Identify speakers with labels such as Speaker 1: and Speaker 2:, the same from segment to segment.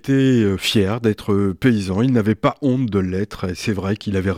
Speaker 1: était fier d'être paysan, il n'avait pas honte de l'être, et c'est vrai qu'il avait...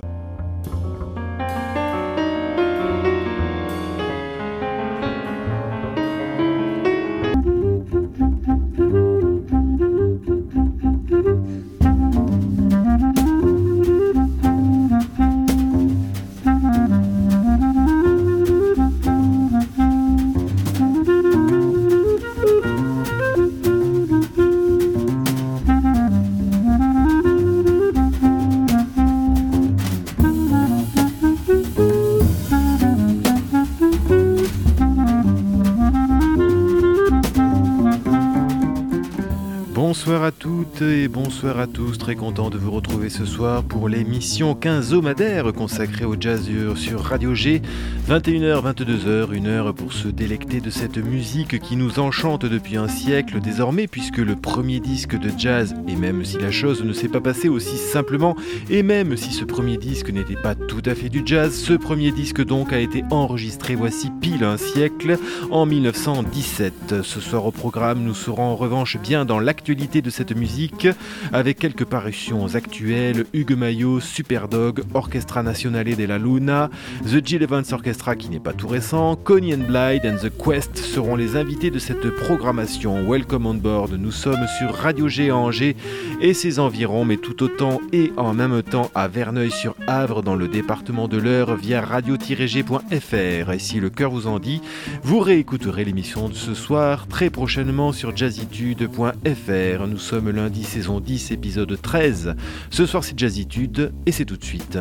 Speaker 1: Bonsoir à toutes et bonsoir à tous, très content de vous retrouver ce soir pour l'émission quinzomadaire consacrée au jazz sur Radio G, 21h, 22h, une heure pour se délecter de cette musique qui nous enchante depuis un siècle désormais, puisque le premier disque de jazz, et même si la chose ne s'est pas passée aussi simplement, et même si ce premier disque n'était pas tout à fait du jazz, ce premier disque donc a été enregistré voici pile un siècle, en 1917. Ce soir au programme, nous serons en revanche bien dans l'actualité de cette musique, avec quelques parutions actuelles: Hugues Maillot, Superdog, Orchestra Nazionale della Luna, The Gil Evans Orchestra qui n'est pas tout récent, Coney and Blythe and The Quest seront les invités de cette programmation. Welcome on board, nous sommes sur Radio G à Angers et ses environs, mais tout autant et en même temps à Verneuil-sur-Avre dans le département de l'Eure via radio-g.fr. Et si le cœur vous en dit, vous réécouterez l'émission de ce soir très prochainement sur jazzitude.fr. Nous sommes lundi, saison 10, épisode 13. Ce soir, c'est Jazzitude et c'est tout de suite.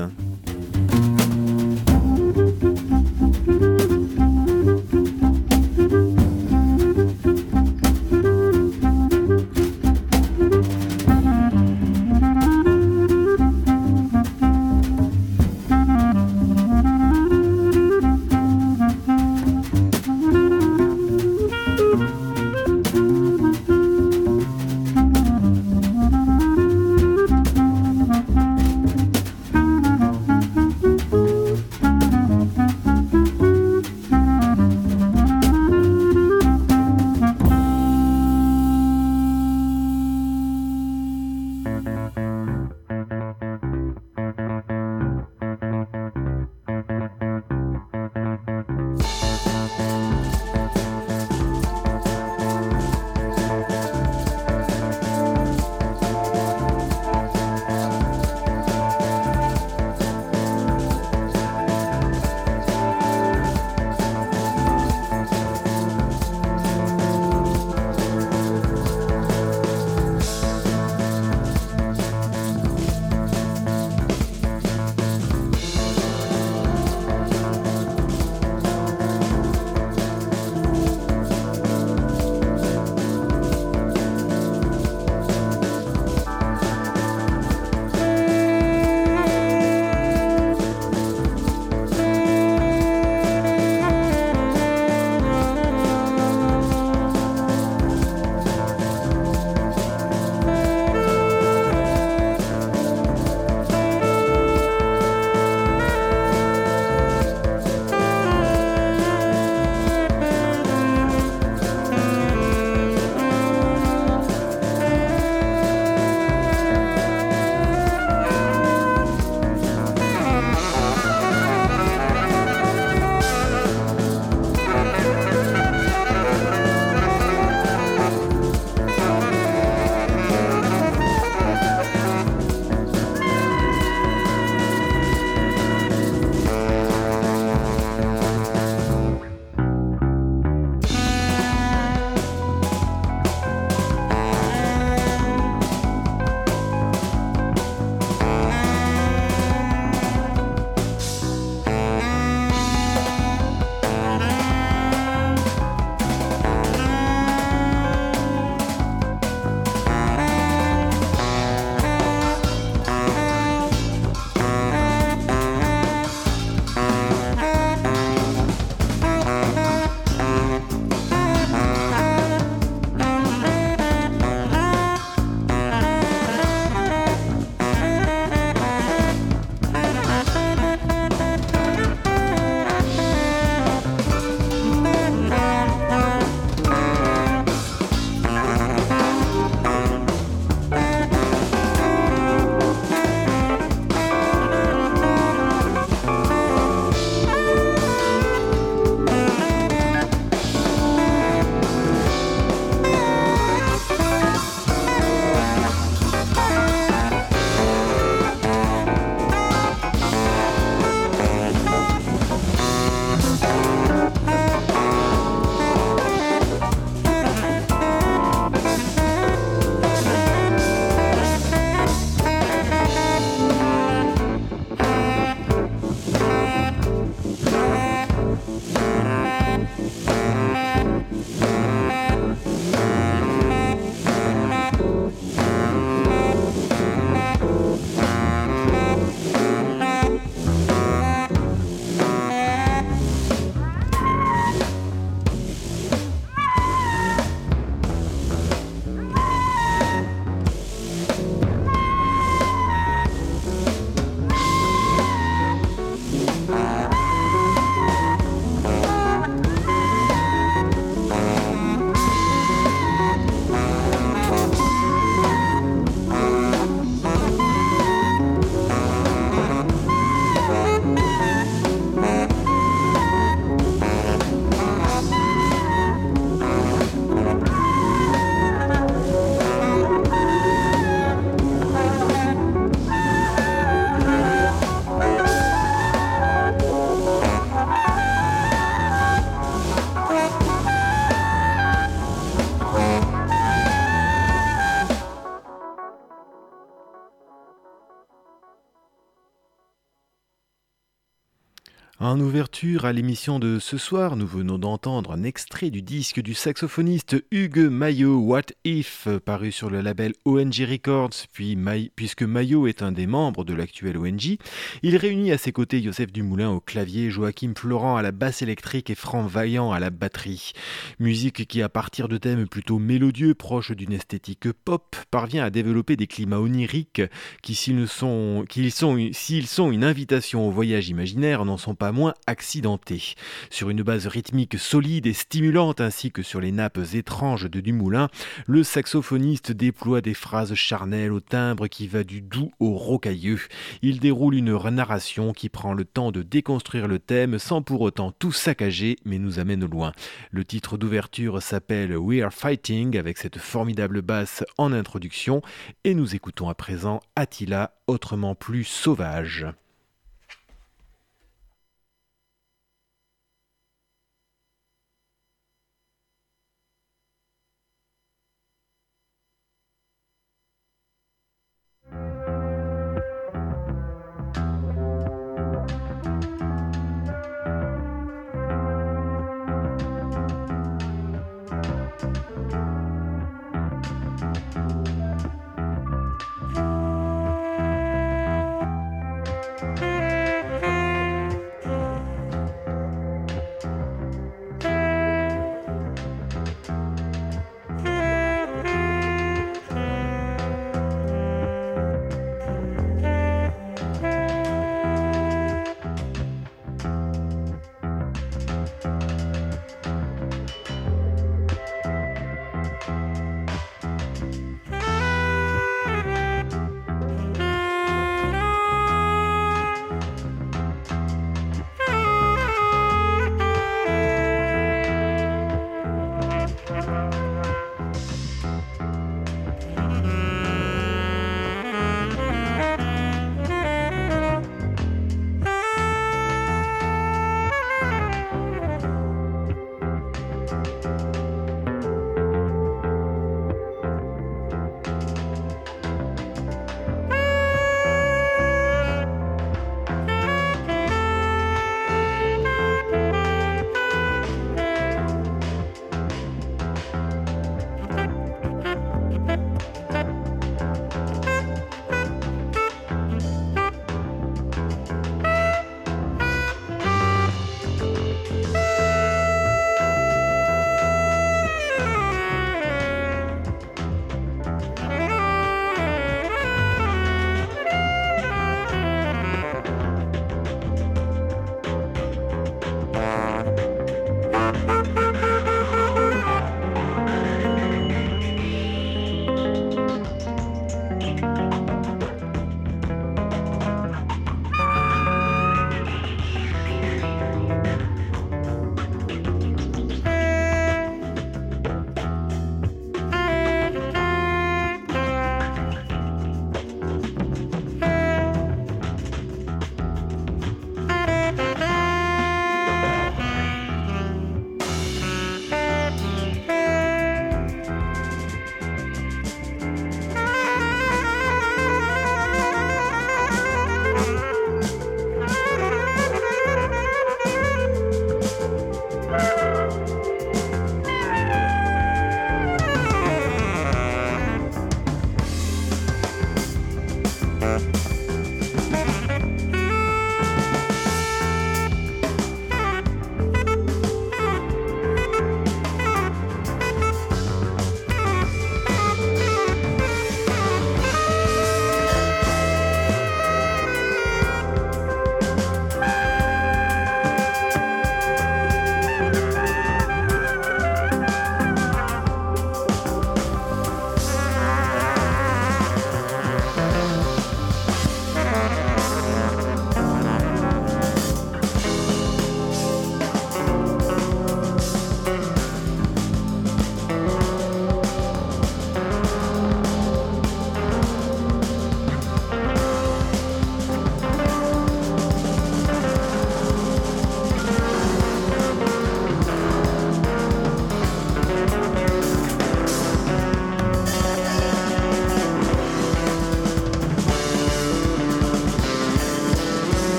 Speaker 1: En ouverture à l'émission de ce soir, nous venons d'entendre un extrait du disque du saxophoniste Hugues Maillot, What If, paru sur le label ONG Records. Puisque Maillot est un des membres de l'actuel ONG, il réunit à ses côtés Joseph Dumoulin au clavier, Joachim Florent à la basse électrique et Franck Vaillant à la batterie. Musique qui, à partir de thèmes plutôt mélodieux, proches d'une esthétique pop, parvient à développer des climats oniriques qui, s'ils sont une invitation au voyage imaginaire, n'en sont pas moins accidentés. Sur une base rythmique solide et stimulante ainsi que sur les nappes étranges de Dumoulin, le saxophoniste déploie des phrases charnelles au timbre qui va du doux au rocailleux. Il déroule une narration qui prend le temps de déconstruire le thème sans pour autant tout saccager mais nous amène loin. Le titre d'ouverture s'appelle We Are Fighting avec cette formidable basse en introduction et nous écoutons à présent Attila, autrement plus sauvage.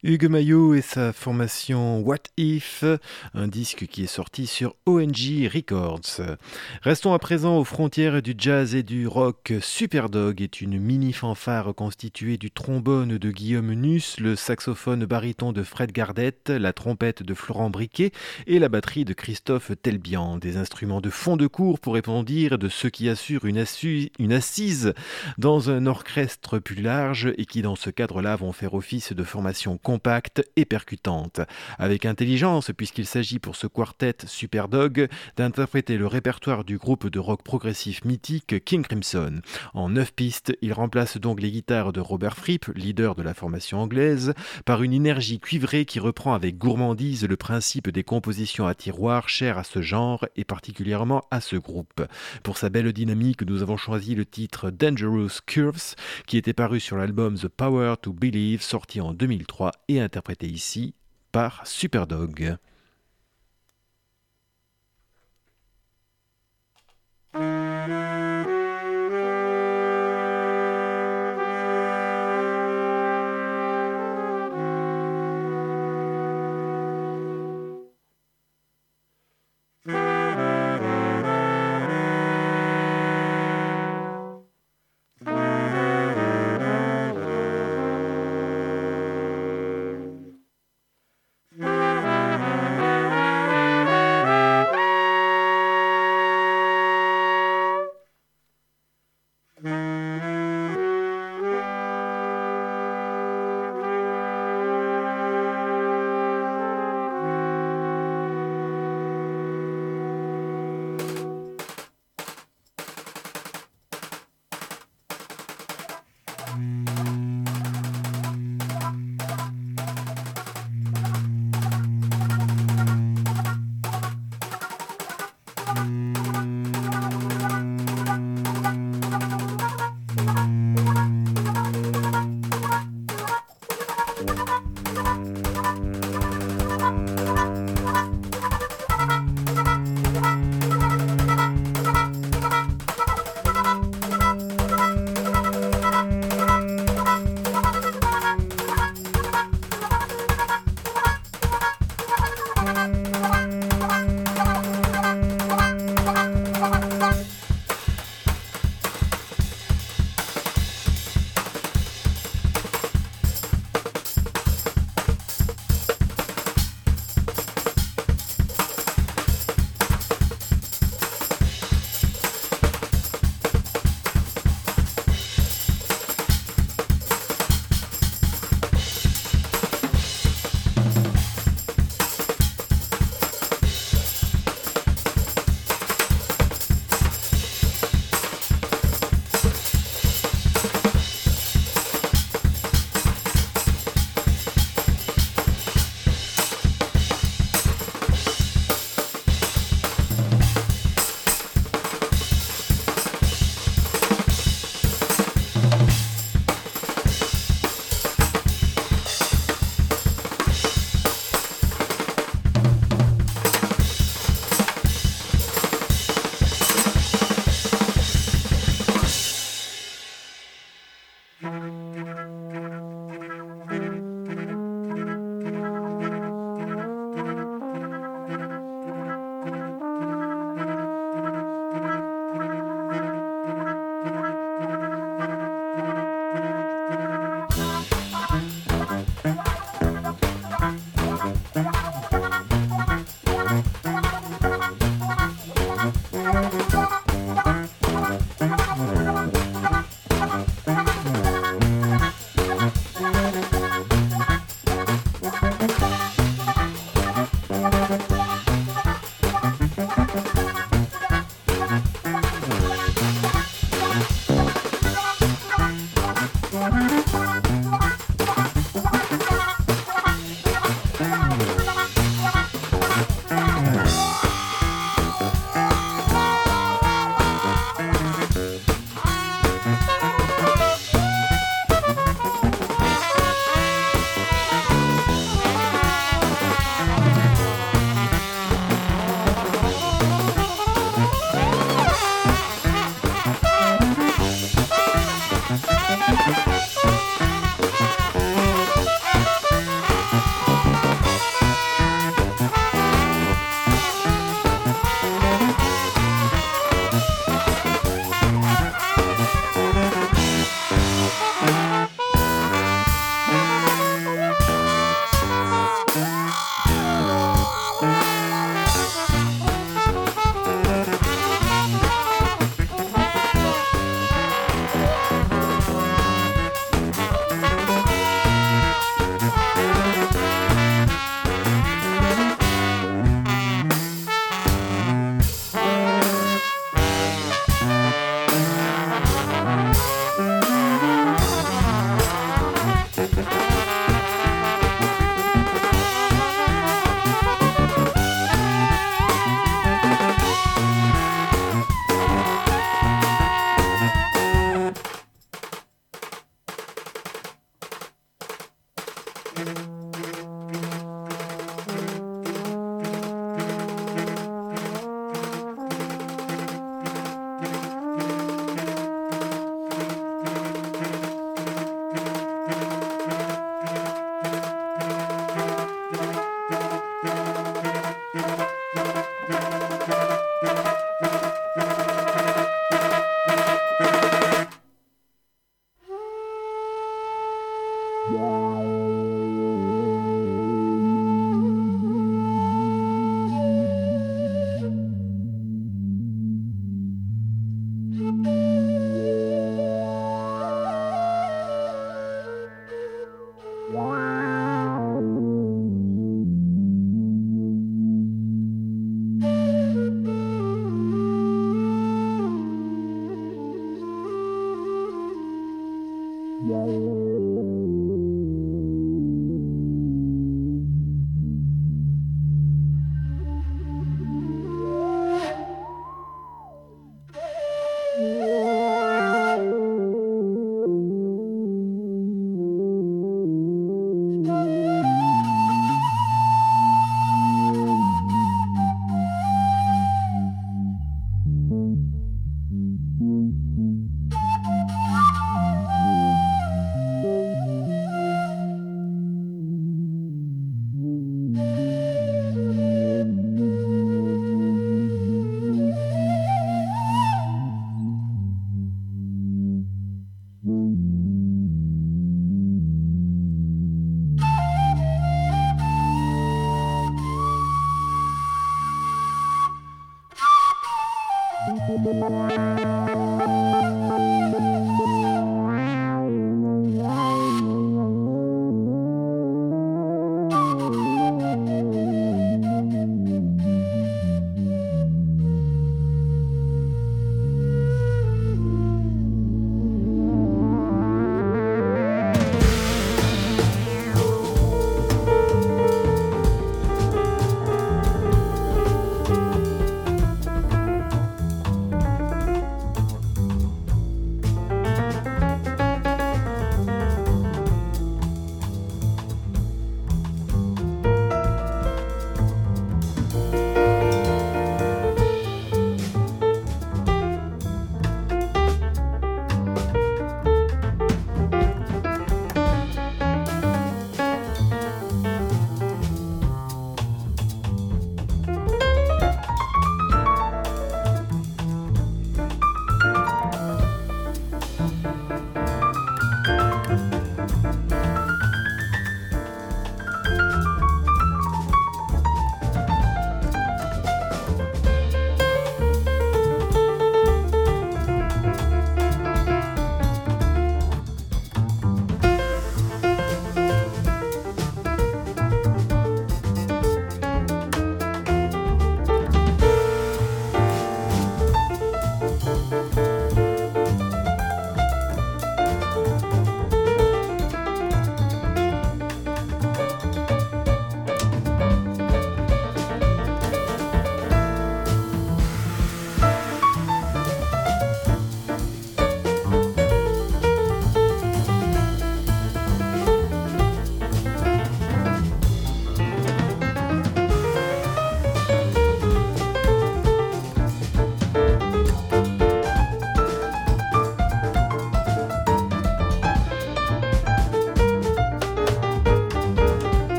Speaker 1: Hugues Maillot et sa formation What If, un disque qui est sorti sur ONG Records. Restons à présent aux frontières du jazz et du rock. Superdog est une mini-fanfare constituée du trombone de Guillaume Nuss, le saxophone baryton de Fred Gardette, la trompette de Florent Briquet et la batterie de Christophe Telbian. Des instruments de fond de cour, pour répondre dire, de ceux qui assurent une assise dans un orchestre plus large et qui dans ce cadre-là vont faire office de formation compacte et percutante. Avec intelligence, puisqu'il s'agit pour ce quartet Superdog d'interpréter le répertoire du groupe de rock progressif mythique King Crimson. En 9 pistes, il remplace donc les guitares de Robert Fripp, leader de la formation anglaise, par une énergie cuivrée qui reprend avec gourmandise le principe des compositions à tiroir chères à ce genre et particulièrement à ce groupe. Pour sa belle dynamique, nous avons choisi le titre Dangerous Curves qui était paru sur l'album The Power to Believe sorti en 2003 et interprété ici par Superdog.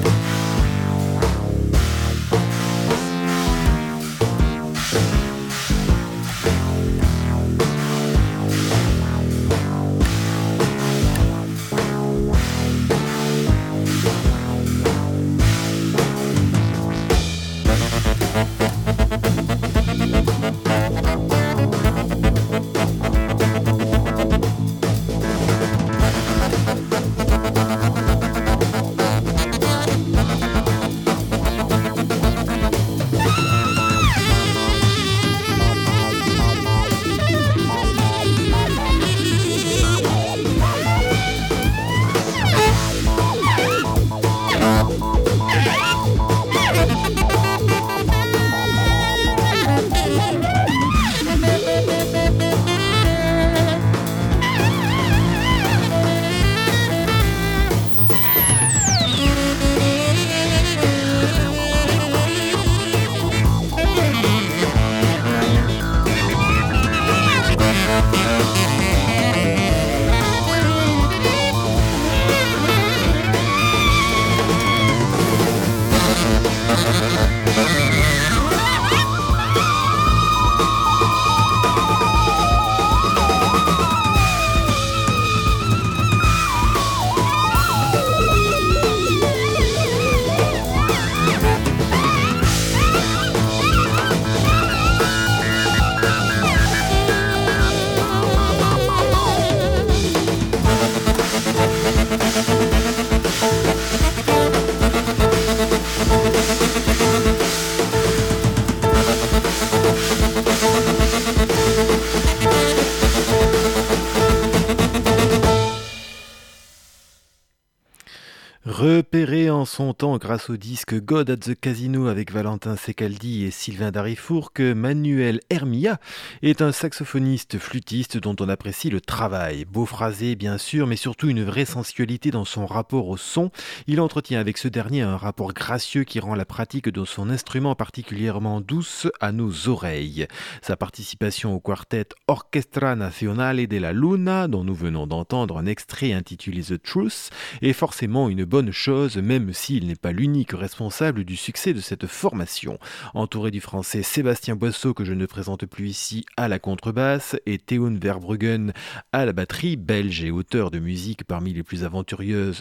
Speaker 1: Repéré en son temps grâce au disque God at the Casino avec Valentin Secaldi et Sylvain Darifourcq, Manuel Hermia est un saxophoniste flûtiste dont on apprécie le travail. Beau phrasé bien sûr, mais surtout une vraie sensualité dans son rapport au son. Il entretient avec ce dernier un rapport gracieux qui rend la pratique de son instrument particulièrement douce à nos oreilles. Sa participation au quartet Orchestra Nazionale della Luna, dont nous venons d'entendre un extrait intitulé The Truth, est forcément une bonne chose, même s'il n'est pas l'unique responsable du succès de cette formation. Entouré du français Sébastien Boisseau, que je ne présente plus ici, à la contrebasse, et Théoun Verbruggen à la batterie, belge et auteur de musique parmi les plus aventureuses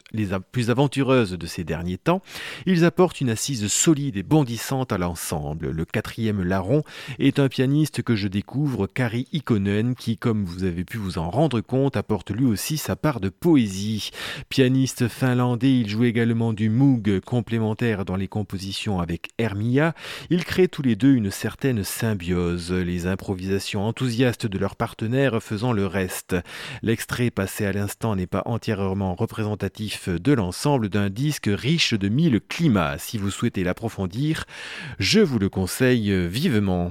Speaker 1: de ces derniers temps, ils apportent une assise solide et bondissante à l'ensemble. Le quatrième larron est un pianiste que je découvre, Kari Ikonen, qui, comme vous avez pu vous en rendre compte, apporte lui aussi sa part de poésie. Pianiste finlandais, il joue également du moog complémentaire dans les compositions avec Hermia. Ils créent tous les deux une certaine symbiose, les improvisations enthousiastes de leurs partenaires faisant le reste. L'extrait passé à l'instant n'est pas entièrement représentatif de l'ensemble d'un disque riche de 1000 climats. Si vous souhaitez l'approfondir, je vous le conseille vivement.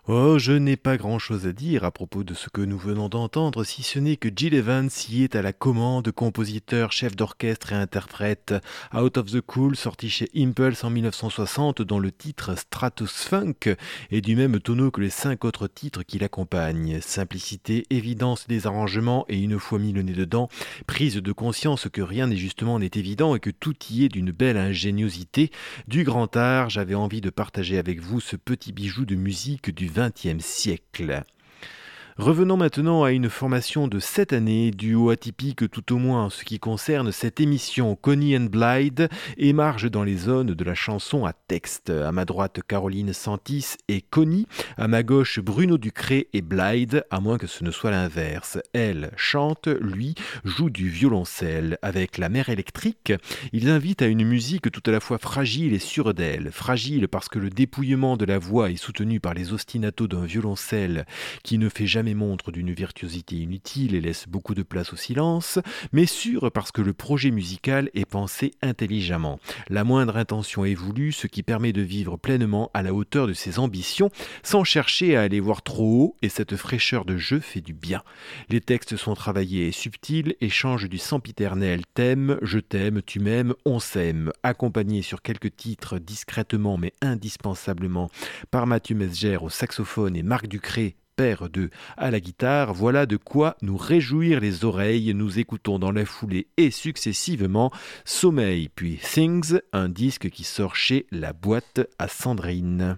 Speaker 1: Oh, je n'ai pas grand-chose à dire à propos de ce que nous venons d'entendre, si ce n'est que Gil Evans y est à la commande, compositeur, chef d'orchestre et interprète. Out of the Cool, sorti chez Impulse en 1960, dont le titre Stratus Funk est du même tonneau que les 5 autres titres qui l'accompagnent. Simplicité, évidence des arrangements et une fois mis le nez dedans, prise de conscience que rien n'est justement n'est évident et que tout y est d'une belle ingéniosité. Du grand art, j'avais envie de partager avec vous ce petit bijou de musique du XXe siècle. Revenons maintenant à une formation de cette année, duo atypique tout au moins en ce qui concerne cette émission. Connie and Blythe émarge dans les zones de la chanson à texte. À ma droite, Caroline Santis et Connie. À ma gauche, Bruno Ducré et Blythe, à moins que ce ne soit l'inverse. Elle chante, lui joue du violoncelle. Avec La Mer électrique, ils invitent à une musique tout à la fois fragile et sûre d'elle. Fragile parce que le dépouillement de la voix est soutenu par les ostinatos d'un violoncelle qui ne fait jamais montre d'une virtuosité inutile et laisse beaucoup de place au silence, mais sûr parce que le projet musical est pensé intelligemment. La moindre intention est voulue, ce qui permet de vivre pleinement à la hauteur de ses ambitions, sans chercher à aller voir trop haut, et cette fraîcheur de jeu fait du bien. Les textes sont travaillés et subtils, et changent du sempiternel « t'aime, je t'aime, tu m'aimes, on s'aime », accompagnés sur quelques titres discrètement mais indispensablement par Mathieu Mesger au saxophone et Marc Ducré père de à la guitare, voilà de quoi nous réjouir les oreilles. Nous écoutons dans la foulée et successivement Sommeil puis Things, un disque qui sort chez La Boîte à Sandrine.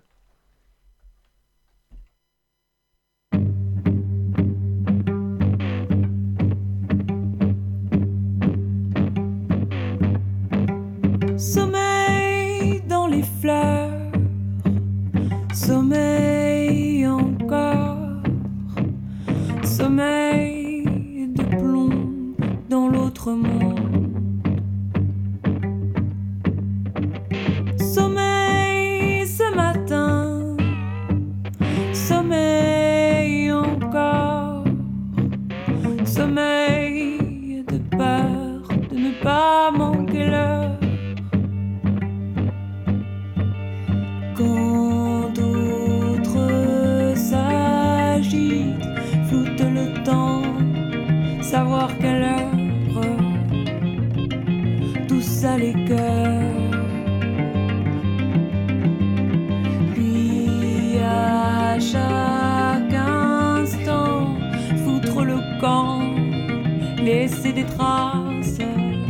Speaker 2: Sommeil dans les fleurs, sommeil encore. Sommeil de plomb dans l'autre monde. Sommeil ce matin, sommeil encore. Sommeil de peur de ne pas manquer l'heure. Quand d'autres s'agitent, floute le temps, savoir quelle heure, tout ça les cœurs. Puis à chaque instant, foutre le camp, laisser des traces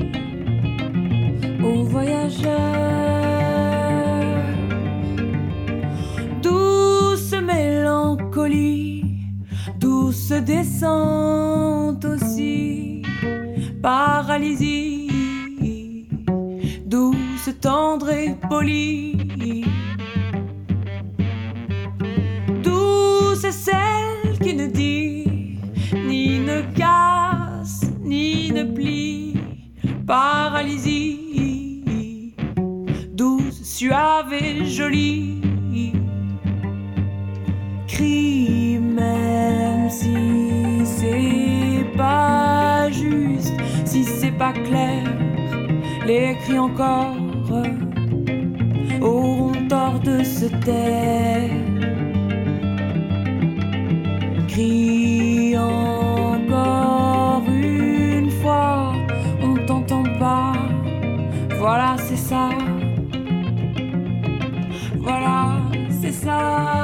Speaker 2: aux voyageurs. Douce mélancolie, douce descente aussi, paralysie, douce, tendre et polie. Douce celle qui ne dit, ni ne casse, ni ne plie, paralysie, douce, suave et jolie. Crie même si c'est pas juste, si c'est pas clair, les cris encore auront tort de se taire. Crie encore une fois, on t'entend pas, voilà c'est ça, voilà c'est ça.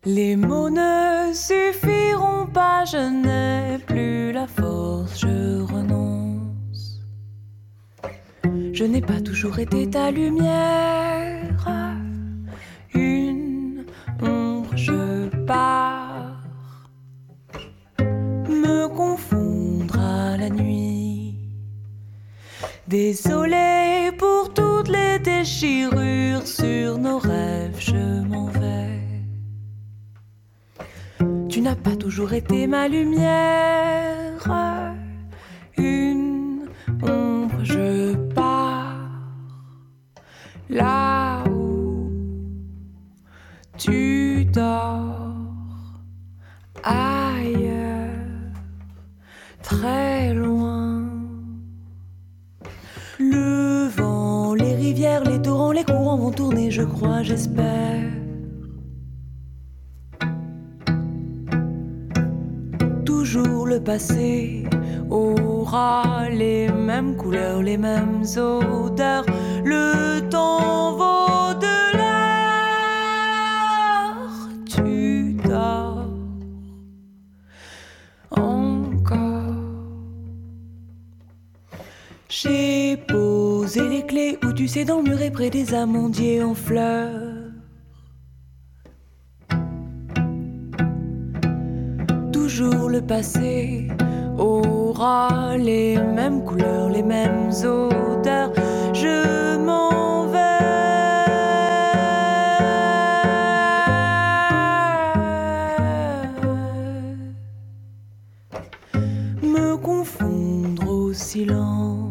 Speaker 2: Les mots ne suffiront pas, je n'ai plus la force, je renonce. Je n'ai pas toujours été ta lumière, une ombre, je pars, me confondre à la nuit. Désolé pour toutes les déchirures sur nos rêves, je m'en vais. Tu n'as pas toujours été ma lumière, une ombre, je pars là où tu dors, ailleurs, très loin. Le vent, les rivières, les torrents, les courants vont tourner, je crois, j'espère. Toujours le passé aura les mêmes couleurs, les mêmes odeurs. Le temps vaut de l'heure. Tu dors encore. J'ai posé les clés où tu sais, dans le muret près des amandiers en fleurs. Toujours le passé aura les mêmes couleurs, les mêmes odeurs. Je m'en vais. Me confondre au silence.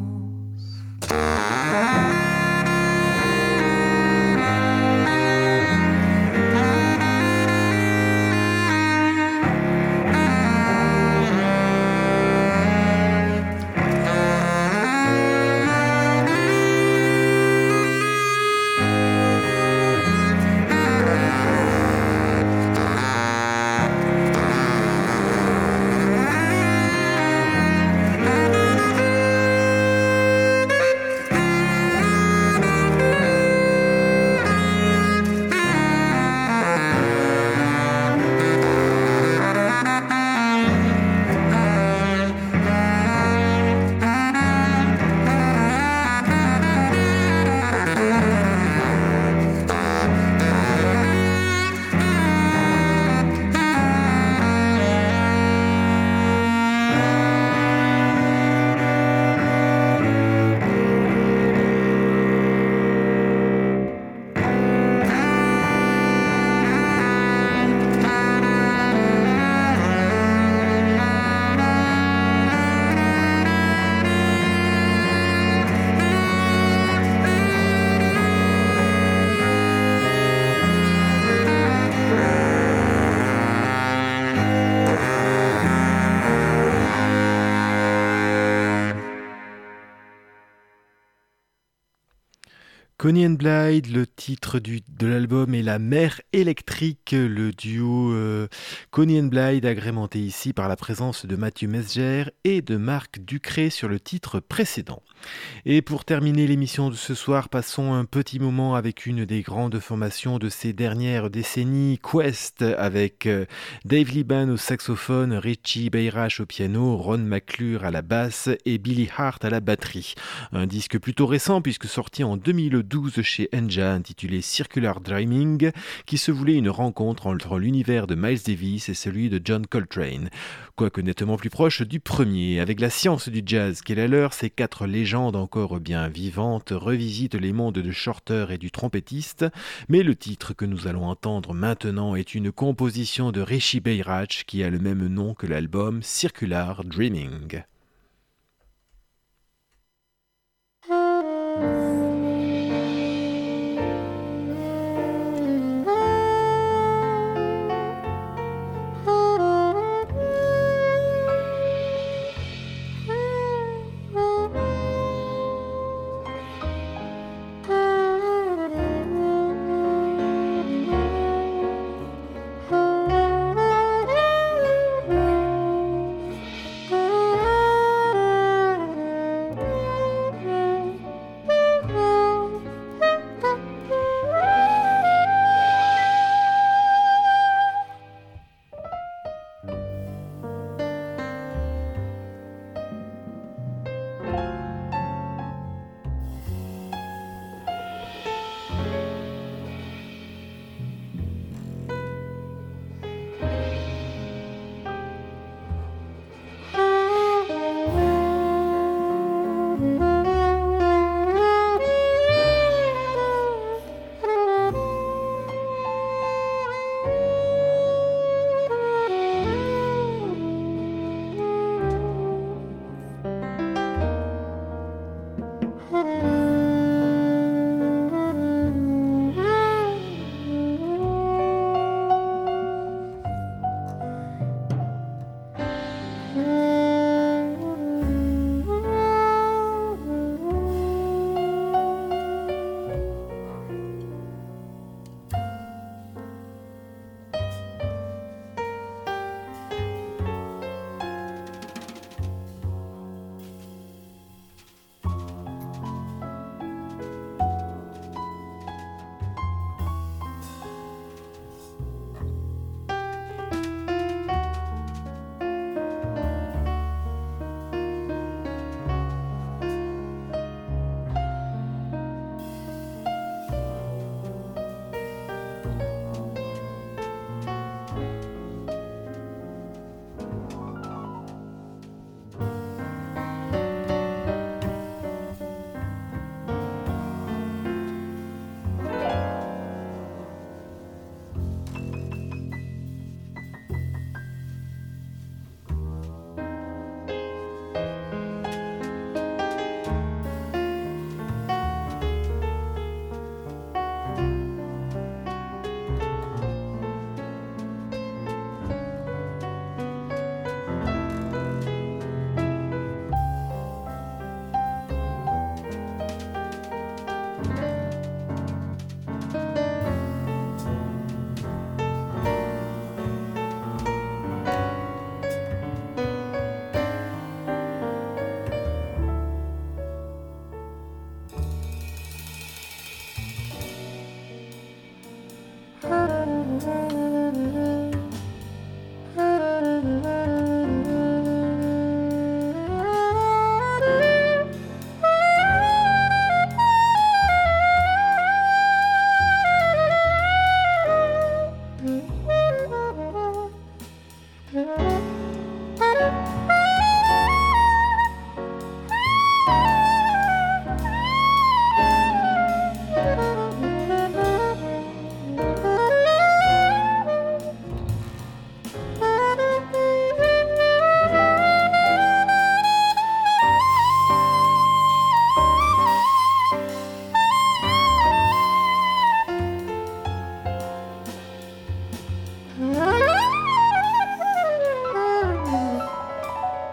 Speaker 1: Connie and Blythe, le titre de l'album est La Mer électrique, le duo Connie and Blythe agrémenté ici par la présence de Mathieu Mesger et de Marc Ducré sur le titre précédent. Et pour terminer l'émission de ce soir, passons un petit moment avec une des grandes formations de ces dernières décennies, Quest, avec Dave Liban au saxophone, Richie Beirach au piano, Ron McClure à la basse et Billy Hart à la batterie. Un disque plutôt récent puisque sorti en 2012 chez Enja, intitulé Circular Dreaming, qui se voulait une rencontre entre l'univers de Miles Davis et celui de John Coltrane. Quoique nettement plus proche du premier. Avec la science du jazz qu'est la leur, ces quatre légendes encore bien vivantes revisitent les mondes de Shorter et du trompettiste, mais le titre que nous allons entendre maintenant est une composition de Richie Beirach qui a le même nom que l'album, Circular Dreaming.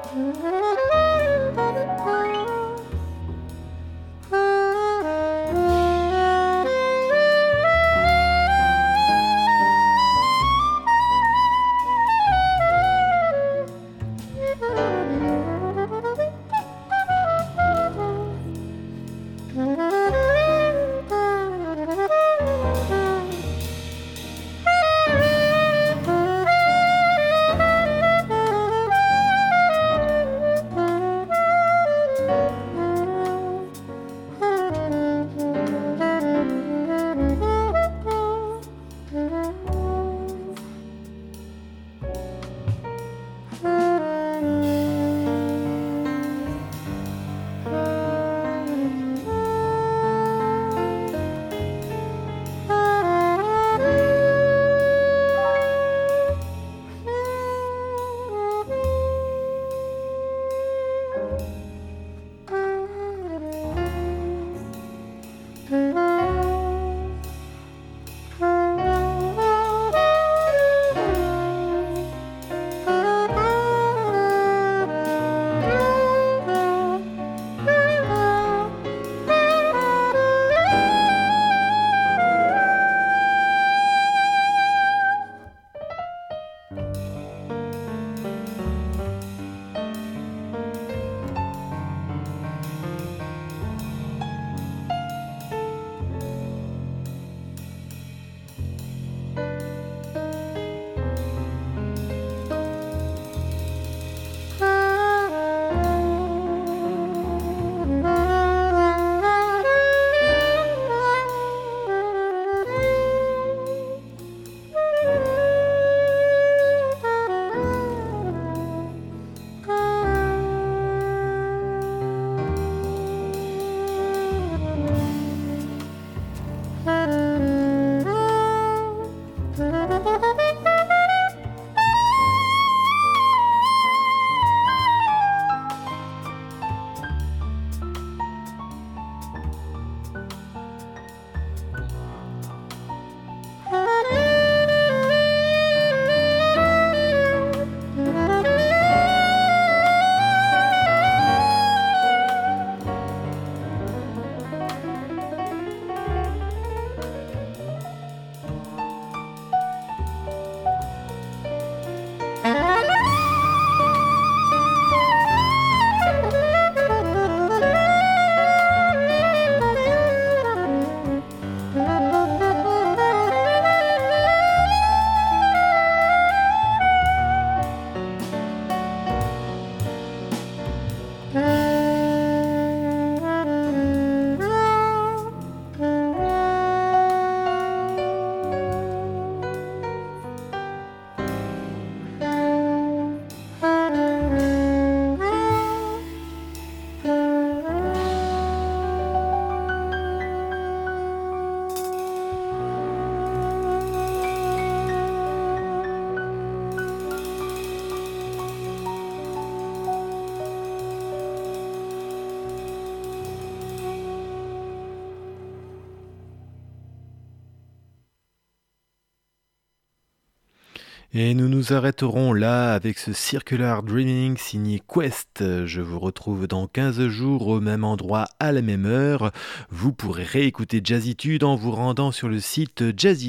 Speaker 1: Et nous nous arrêterons là avec ce Circular Dreaming signé Quest. Je vous retrouve dans 15 jours au même endroit à la même heure. Vous pourrez réécouter Jazzitude en vous rendant sur le site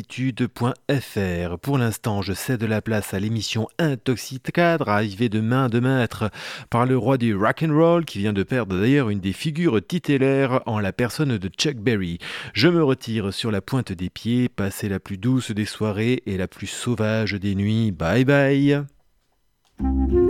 Speaker 1: jazzitude.fr. Pour l'instant, je cède la place à l'émission Intoxicadre, arrivée de main de maître par le roi du rock'n'roll qui vient de perdre d'ailleurs une des figures tutélaires en la personne de Chuck Berry. Je me retire sur la pointe des pieds, passez la plus douce des soirées et la plus sauvage des nuits. Bye bye.